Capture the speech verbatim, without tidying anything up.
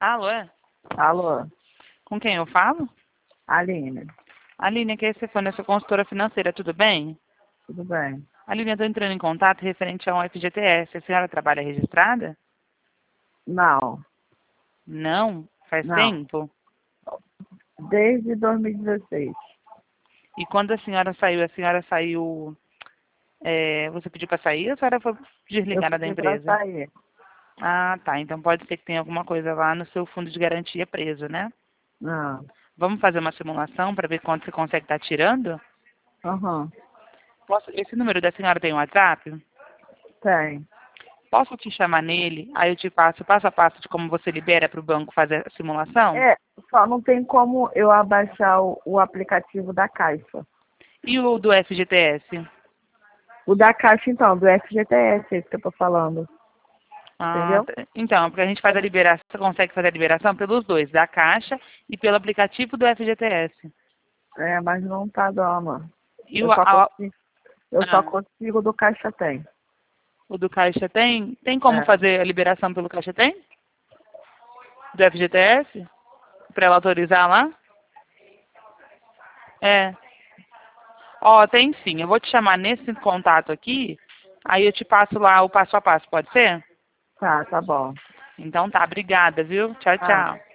Alô, é? Alô, Com quem eu falo? Aline, Aline, aqui é a Stefânia, sou consultora financeira, tudo bem? tudo bem? Aline, eu estou entrando em contato referente ao F G T S. A senhora trabalha registrada? Não, Não? Faz não, tempo? desde dois mil e dezesseis. E quando a senhora saiu, a senhora saiu... é, você pediu para sair ou a senhora foi Eu desligada da pedi para empresa? sair. Ah, tá. Então pode ser que tenha alguma coisa lá no seu fundo de garantia preso, né? Não, Vamos fazer uma simulação para ver quanto você consegue estar tirando? aham, Posso... Esse número da senhora tem WhatsApp? tem. Posso te chamar nele? Aí eu te passo passo a passo de como você libera para o banco fazer a simulação? É, só não tem como eu abaixar o, o aplicativo da Caixa. E o do F G T S? O da Caixa, então, do F G T S, esse que eu tô falando. Ah, Entendeu? tá. Então, porque a gente faz a liberação, você consegue fazer a liberação pelos dois, da Caixa e pelo aplicativo do F G T S. É, mas não tá dando. E Eu o, só a- consigo, eu só ah, consigo do Caixa tem. o do Caixa tem? Tem como É. fazer a liberação pelo Caixa tem? Do F G T S? Para ela autorizar lá? É. Ó, tem sim. Eu vou te chamar nesse contato aqui, aí eu te passo lá o passo a passo, pode ser? Tá, tá bom. Então tá, obrigada, viu? Tchau, Tá. tchau.